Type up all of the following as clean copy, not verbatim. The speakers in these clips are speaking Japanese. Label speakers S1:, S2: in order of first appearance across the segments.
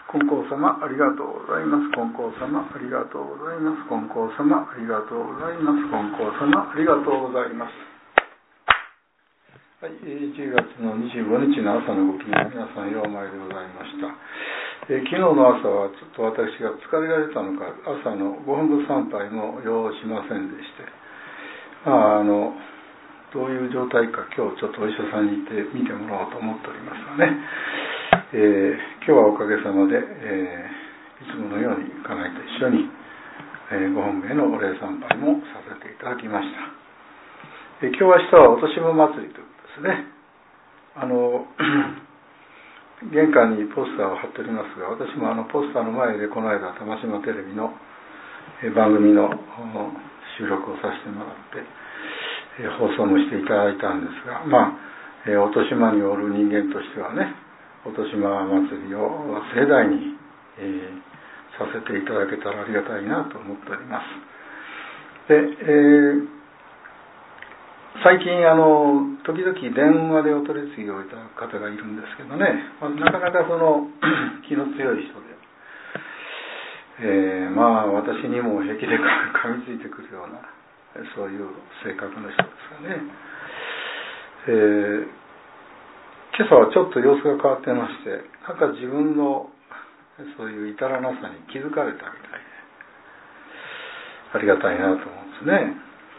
S1: 金光様ありがとうございます。金光様ありがとうございます。金光様ありがとうございます。金光様ありがとうございます。はい、10月の25日の朝のご機嫌、皆さんようお参りでございました。昨日の朝はちょっと私が疲れられたのか、朝の5分参拝もようしませんでして、どういう状態か今日ちょっとお医者さんに行って見てもらおうと思っておりますがね、今日はおかげさまで、いつものように家内と一緒に、ご本名のお礼参拝もさせていただきました。今日明日はお年子祭りということですね。玄関にポスターを貼っておりますが、私もポスターの前でこの間玉島テレビの番組の収録をさせてもらって放送もしていただいたんですが、お年間におる人間としてはね、お年間祭りを盛大に、させていただけたらありがたいなと思っております。で、最近時々電話でお取り次ぎをいただく方がいるんですけどね、なかなかその気の強い人で、私にも平気で噛みついてくるようなそういう性格の人ですよね。今朝はちょっと様子が変わってまして、なんか自分のそういう至らなさに気づかれたみたいで、ありがたいなと思うんですね。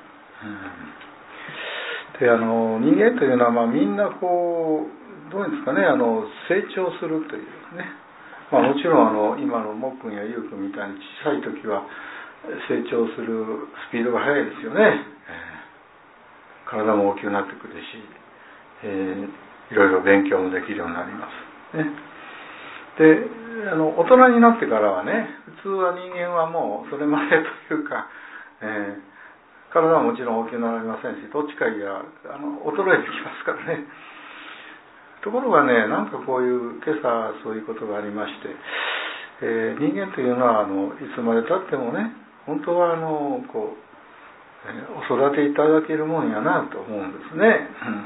S1: で、人間というのはみんなこうどういうんですかね、成長するというね、もちろん今のもっくんやゆうくんみたいに小さい時は成長するスピードが速いですよね。体も大きくなってくるし、いろいろ勉強もできるようになりますね。で、大人になってからはね、普通は人間はもうそれまでというか、体はもちろん大きくなりませんし、どっちかいや衰えてきますからね。ところがね、なんかこういう今朝そういうことがありまして、人間というのはいつまでたってもね、本当はお育ていただけるもんやなと思うんですね。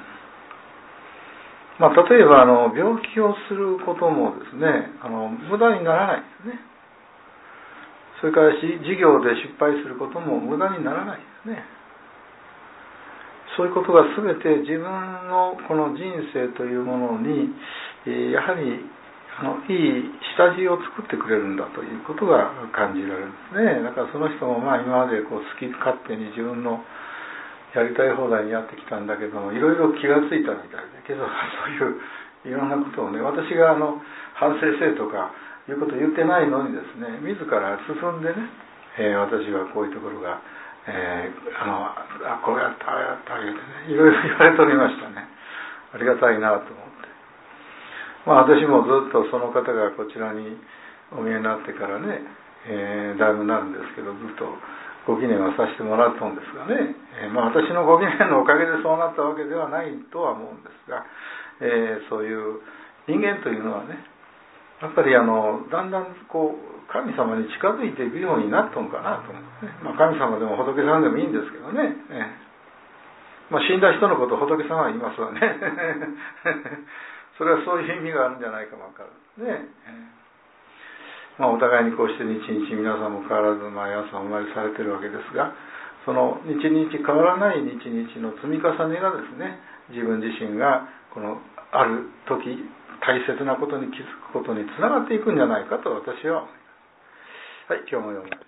S1: 例えば病気をすることもですね、無駄にならないですね。それから事業で失敗することも無駄にならないですね。そういうことが全て自分のこの人生というものにやはりいい下地を作ってくれるんだということが感じられるんですね。だからその人も今まで好き勝手に自分のやりたい放題にやってきたんだけども、いろいろ気がついたみたいで、けどそういういろんなことをね、私が反省せとかいうことを言ってないのにですね、自ら進んでね、私はこういうところが、こうやったああやった言うてね、いろいろ言われておりましたね。ありがたいなと思って、私もずっとその方がこちらにお見えになってからね、だいぶなるんですけど、ずっとご記念はさせてもらったんですがね、私のご記念のおかげでそうなったわけではないとは思うんですが、そういう人間というのはね、やっぱりだんだん神様に近づいていくようになったのかなと思ってね。神様でも仏さんでもいいんですけどね、死んだ人のことを仏様は言いますわねそれはそういう意味があるんじゃないかもわかるね。お互いにこうして日々皆さんも変わらず毎朝お参りされているわけですが、その日々変わらない日々の積み重ねがですね、自分自身がこのある時大切なことに気づくことにつながっていくんじゃないかと私は思います。はい、今日も読む